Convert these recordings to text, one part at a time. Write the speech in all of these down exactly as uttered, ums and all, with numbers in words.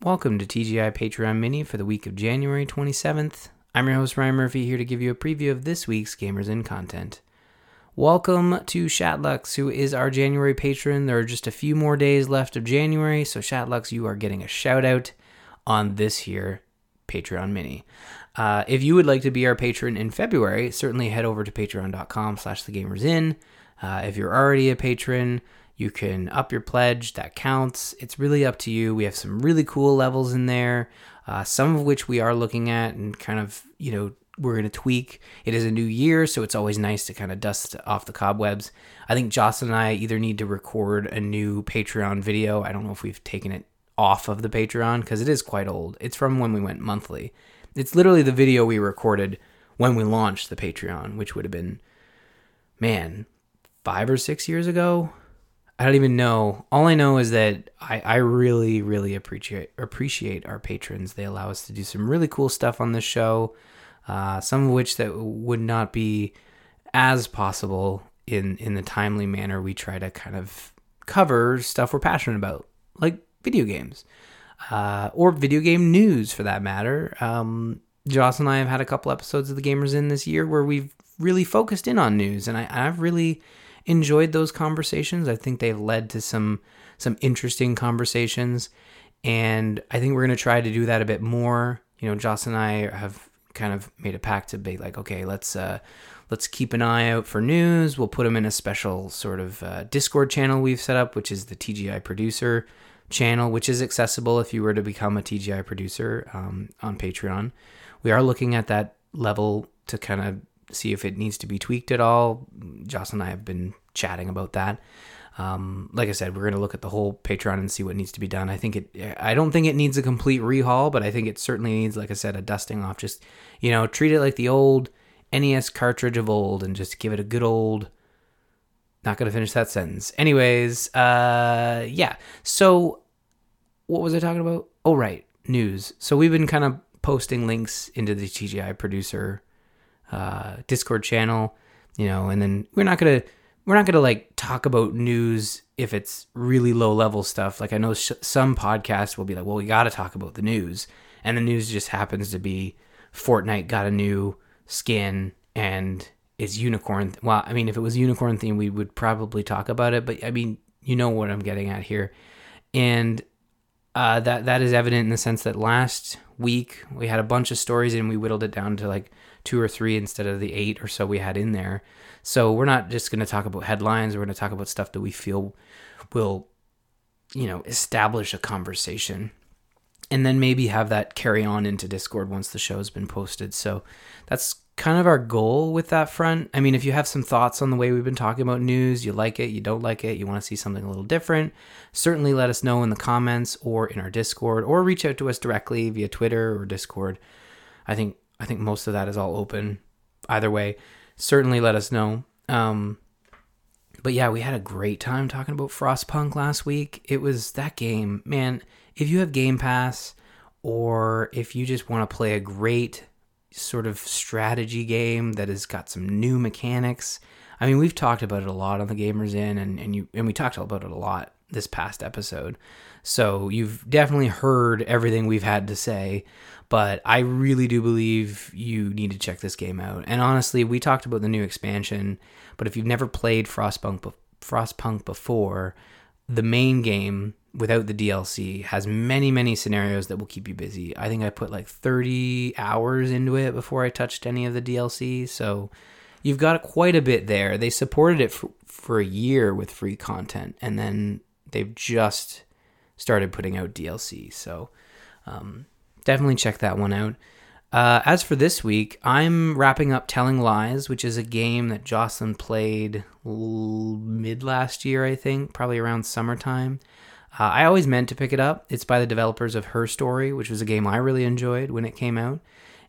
Welcome to T G I Patreon Mini for the week of January twenty-seventh. I'm your host, Ryan Murphy, here to give you a preview of this week's Gamers In content. Welcome to Shatlux, who is our January patron. There are just a few more days left of January, so Shatlux, you are getting a shout out on this here Patreon Mini. Uh, if you would like to be our patron in February, certainly head over to patreon.com slash thegamersin. Uh, if you're already a patron, you can up your pledge. That counts. It's really up to you. We have some really cool levels in there, uh, some of which we are looking at and kind of, you know, we're going to tweak. It is a new year, so it's always nice to kind of dust off the cobwebs. I think Jocelyn and I either need to record a new Patreon video. I don't know if we've taken it off of the Patreon because it is quite old. It's from when we went monthly. It's literally the video we recorded when we launched the Patreon, which would have been, man, five or six years ago. I don't even know. All I know is that I, I really, really appreciate appreciate our patrons. They allow us to do some really cool stuff on this show, uh, some of which that would not be as possible in, in the timely manner we try to kind of cover stuff we're passionate about, like video games. Uh, or video game news, for that matter. Um, Joss and I have had a couple episodes of The Gamers In this year where we've really focused in on news, and I, I've really enjoyed those conversations. I think they've led to some some interesting conversations, and I think we're going to try to do that a bit more. You know, Joss and I have kind of made a pact to be like, okay, let's uh, let's keep an eye out for news. We'll put them in a special sort of uh, Discord channel we've set up, which is the T G I Producer channel, which is accessible if you were to become a T G I producer um, on Patreon. We are looking at that level to kind of see if it needs to be tweaked at all. Joss and I have been chatting about that. Um, like I said, we're going to look at the whole Patreon and see what needs to be done. I think it, I don't think it needs a complete rehaul, but I think it certainly needs, like I said, a dusting off. Just, you know, treat it like the old N E S cartridge of old and just give it a good old, not going to finish that sentence. Anyways, uh, yeah. So what was I talking about? Oh, right. News. So we've been kind of posting links into the T G I producer uh, Discord channel, you know, and then we're not going to, we're not going to like talk about news if it's really low level stuff. Like I know sh- some podcasts will be like, well, we got to talk about the news. And the news just happens to be Fortnite got a new skin and it's unicorn. Well, I mean, if it was unicorn theme, we would probably talk about it, but I mean, you know what I'm getting at here. And uh, that, that is evident in the sense that last week we had a bunch of stories and we whittled it down to like two or three instead of the eight or so we had in there. So we're not just going to talk about headlines. We're going to talk about stuff that we feel will, you know, establish a conversation and then maybe have that carry on into Discord once the show's been posted. So that's kind of our goal with that front. I mean, if you have some thoughts on the way we've been talking about news, you like it, you don't like it, you want to see something a little different, certainly let us know in the comments or in our Discord, or reach out to us directly via Twitter or Discord. I think I think most of that is all open. Either way, certainly let us know. Um, but yeah, we had a great time talking about Frostpunk last week. It was that game, man. If you have Game Pass, or if you just want to play a great sort of strategy game that has got some new mechanics. I mean, we've talked about it a lot on the Gamers In, and, and you and we talked about it a lot this past episode. So you've definitely heard everything we've had to say, but I really do believe you need to check this game out. And honestly, we talked about the new expansion, but if you've never played Frostpunk Frostpunk before, the main game without the D L C has many, many scenarios that will keep you busy. I think I put like thirty hours into it before I touched any of the D L C. So you've got quite a bit there. They supported it for, for a year with free content, and then they've just started putting out D L C. So um, definitely check that one out. Uh, as for this week, I'm wrapping up Telling Lies, which is a game that Jocelyn played l- mid last year, I think, probably around summertime. Uh, I always meant to pick it up. It's by the developers of Her Story, which was a game I really enjoyed when it came out.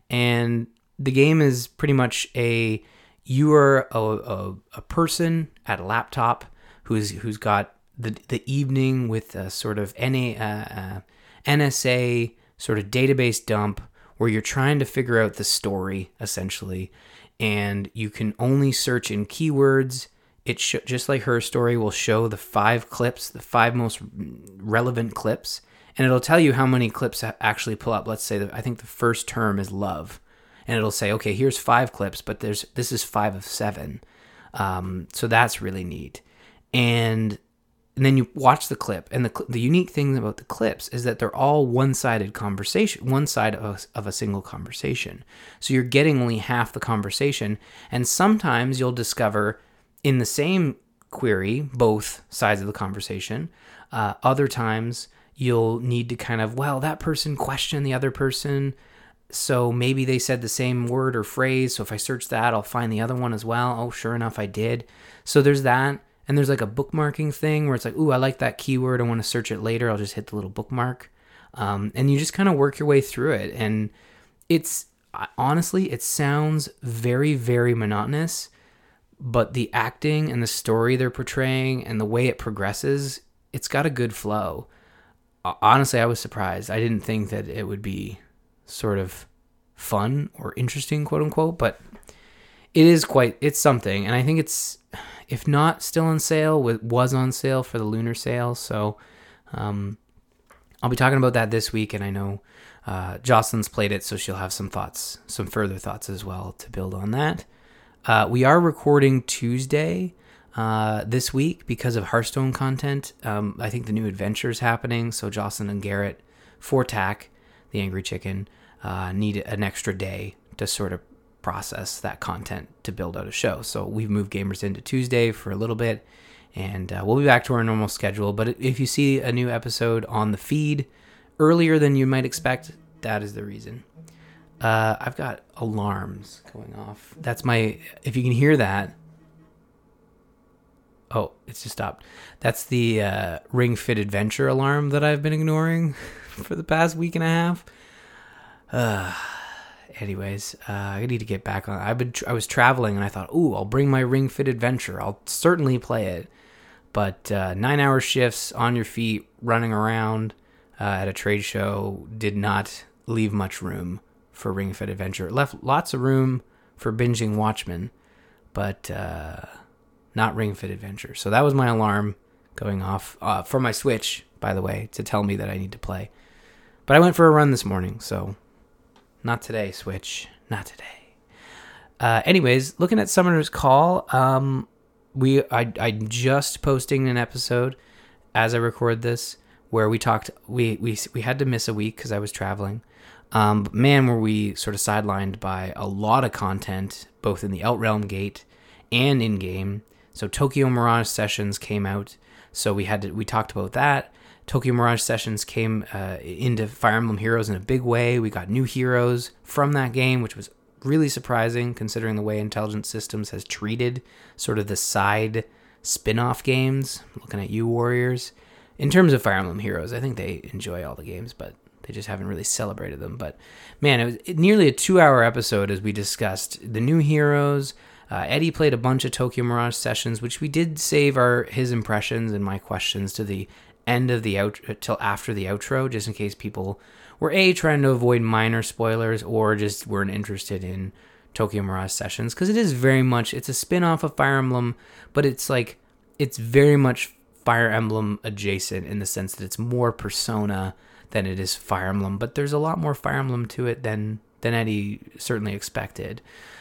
And the game is pretty much a, you are a, a, a person at a laptop who's who's got the the evening with a sort of N A, uh, uh, N S A sort of database dump where you're trying to figure out the story, essentially. And you can only search in keywords. It sh- just like Her Story will show the five clips, the five most relevant clips, and it'll tell you how many clips actually pull up. Let's say that I think the first term is love, and it'll say, okay, here's five clips, but there's this is five of seven. Um, so that's really neat. And and then you watch the clip, and the the unique thing about the clips is that they're all one-sided conversation, one side of a, of a single conversation. So you're getting only half the conversation, and sometimes you'll discover in the same query both sides of the conversation. Uh, other times you'll need to kind of, well, that person questioned the other person, so maybe they said the same word or phrase, so if I search that, I'll find the other one as well. Oh, sure enough, I did. So there's that. And there's like a bookmarking thing where it's like, ooh, I like that keyword. I want to search it later. I'll just hit the little bookmark. Um, and you just kind of work your way through it. And it's, honestly, it sounds very, very monotonous. But the acting and the story they're portraying and the way it progresses, it's got a good flow. Honestly, I was surprised. I didn't think that it would be sort of fun or interesting, quote unquote. But it is quite, it's something. And I think it's, if not still on sale, it was on sale for the lunar sale. So um, I'll be talking about that this week. And I know uh, Jocelyn's played it, so she'll have some thoughts, some further thoughts as well to build on that. Uh, we are recording Tuesday uh, this week because of Hearthstone content. Um, I think the new adventure is happening. So Jocelyn and Garrett for Tack, the Angry Chicken, uh, need an extra day to sort of process that content to build out a show. So we've moved Gamers into Tuesday for a little bit, and uh, we'll be back to our normal schedule. But if you see a new episode on the feed earlier than you might expect, that is the reason. Uh, I've got alarms going off. That's my, if you can hear that. Oh, it's just stopped. That's the uh, Ring Fit Adventure alarm that I've been ignoring for the past week and a half. Uh, Anyways, uh, I need to get back on. I've been, I was traveling, and I thought, ooh, I'll bring my Ring Fit Adventure. I'll certainly play it. But uh, nine-hour shifts on your feet, running around uh, at a trade show did not leave much room for Ring Fit Adventure. It left lots of room for binging Watchmen, but uh, not Ring Fit Adventure. So that was my alarm going off uh, for my Switch, by the way, to tell me that I need to play. But I went for a run this morning, so... Not today, Switch. Not today. Uh, anyways, looking at Summoner's Call, um, we I I'm just posting an episode as I record this where we talked. We we we had to miss a week because I was traveling. Um, but man, were we sort of sidelined by a lot of content, both in the Outrealm Gate and in game. So Tokyo Mirage Sessions came out, so we had to we talked about that. Tokyo Mirage Sessions came uh, into Fire Emblem Heroes in a big way. We got new heroes from that game, which was really surprising considering the way Intelligent Systems has treated sort of the side spin-off games. Looking at you, Warriors. In terms of Fire Emblem Heroes, I think they enjoy all the games, but they just haven't really celebrated them. But man, it was nearly a two-hour episode as we discussed the new heroes. Uh, Eddie played a bunch of Tokyo Mirage Sessions, which we did save our his impressions and my questions to the end of the out till after the outro, just in case people were a trying to avoid minor spoilers or just weren't interested in Tokyo Mirage Sessions, because it is very much, it's a spin-off of Fire Emblem, but it's like it's very much Fire Emblem adjacent in the sense that it's more Persona than it is Fire Emblem, but there's a lot more Fire Emblem to it than than Eddie certainly expected.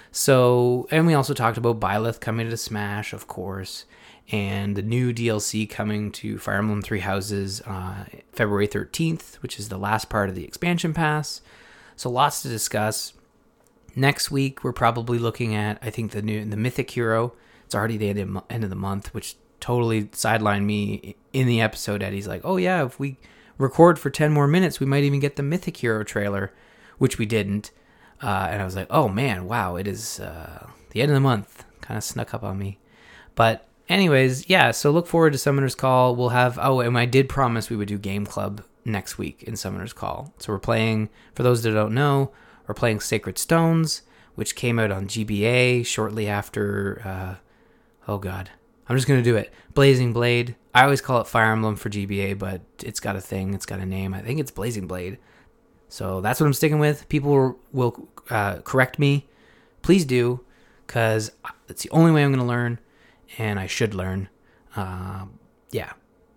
So, and we also talked about Byleth coming to Smash, of course, and the new D L C coming to Fire Emblem Three Houses uh, February thirteenth, which is the last part of the expansion pass. So lots to discuss. Next week, we're probably looking at, I think, the new the Mythic Hero. It's already the end of, end of the month, which totally sidelined me in the episode. Eddie's like, oh yeah, if we record for ten more minutes, we might even get the Mythic Hero trailer, which we didn't. Uh, and I was like, oh man, wow, it is uh, the end of the month. Kind of snuck up on me. But anyways, yeah, so look forward to Summoner's Call. We'll have, oh, and I did promise we would do Game Club next week in Summoner's Call. So we're playing, for those that don't know, we're playing Sacred Stones, which came out on G B A shortly after, uh, oh god, I'm just going to do it. Blazing Blade. I always call it Fire Emblem for G B A, but it's got a thing, it's got a name. I think it's Blazing Blade. So that's what I'm sticking with. People will uh, correct me. Please do, because it's the only way I'm going to learn, and I should learn. Uh, yeah.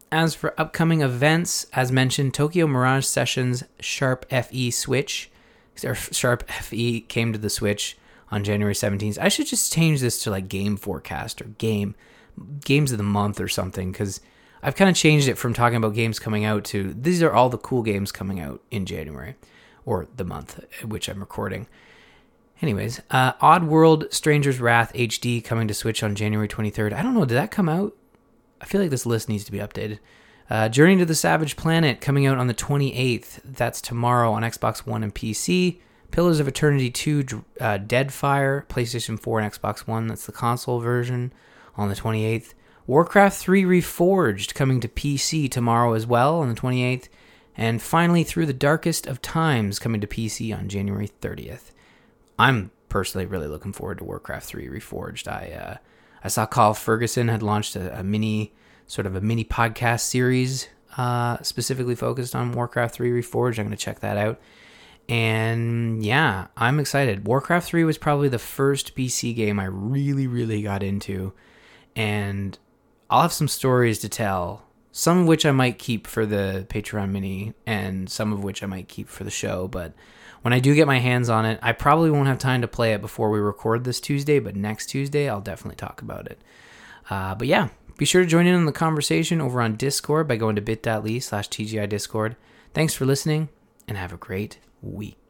As for upcoming events, as mentioned, Tokyo Mirage Sessions Sharp F E Switch. Or Sharp F E came to the Switch on January seventeenth. I should just change this to like Game Forecast or Game Games of the Month or something, because I've kind of changed it from talking about games coming out to these are all the cool games coming out in January, or the month at which I'm recording. Anyways, uh, Oddworld Stranger's Wrath H D coming to Switch on January twenty-third. I don't know, did that come out? I feel like this list needs to be updated. Uh, Journey to the Savage Planet coming out on the twenty-eighth. That's tomorrow on Xbox One and P C. Pillars of Eternity two uh, Deadfire, PlayStation four and Xbox One. That's the console version on the twenty-eighth. Warcraft three Reforged coming to P C tomorrow as well on the twenty-eighth. And finally, Through the Darkest of Times coming to P C on January thirtieth. I'm personally really looking forward to Warcraft three Reforged. I uh, I saw Carl Ferguson had launched a, a mini, sort of a mini podcast series uh, specifically focused on Warcraft three Reforged. I'm going to check that out. And yeah, I'm excited. Warcraft three was probably the first P C game I really, really got into. And I'll have some stories to tell, some of which I might keep for the Patreon mini and some of which I might keep for the show. But when I do get my hands on it, I probably won't have time to play it before we record this Tuesday, but next Tuesday I'll definitely talk about it. Uh, but yeah, be sure to join in on the conversation over on Discord by going to bit.ly slash TGI Discord. Thanks for listening, and have a great week.